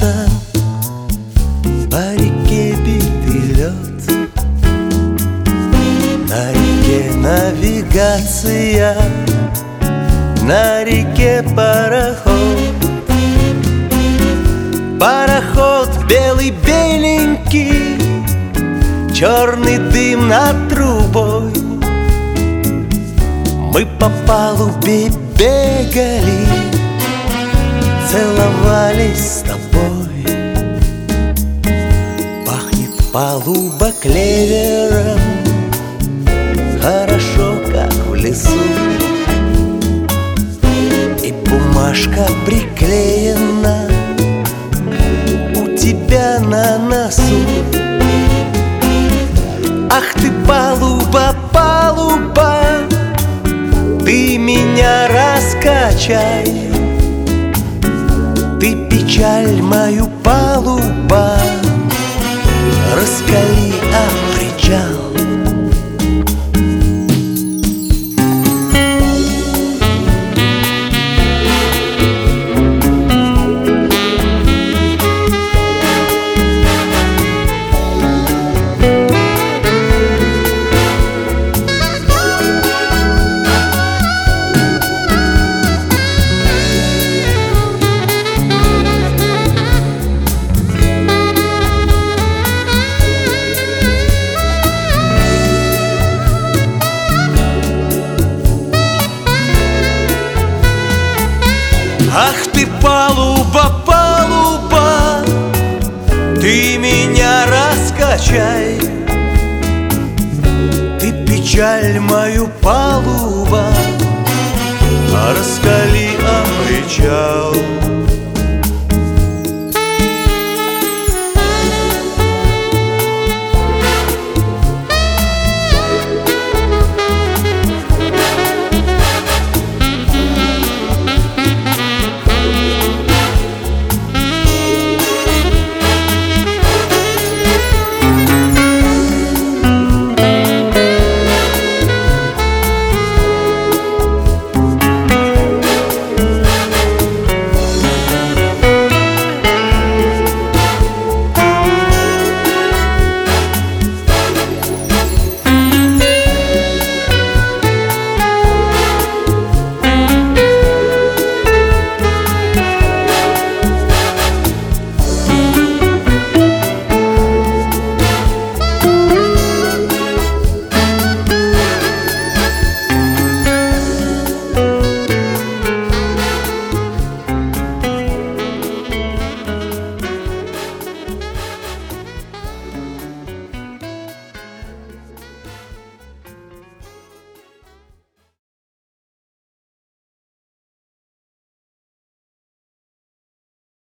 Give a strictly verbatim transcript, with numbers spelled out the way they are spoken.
катится по реке битый лед. На реке навигация, на реке пароход. Пароход белый-беленький, черный дым над трубой. Мы по палубе бегали, целовались с тобой. Пахнет палуба клевером, хорошо, как в лесу. И бумажка приклеена у тебя на носу. Ах ты, палуба, палуба, ты меня раскачай. Ты печаль мою, палуба, раскали, а причал. Ах ты, палуба, палуба, ты меня раскачай. Ты печаль мою, палуба, раскали, а причал.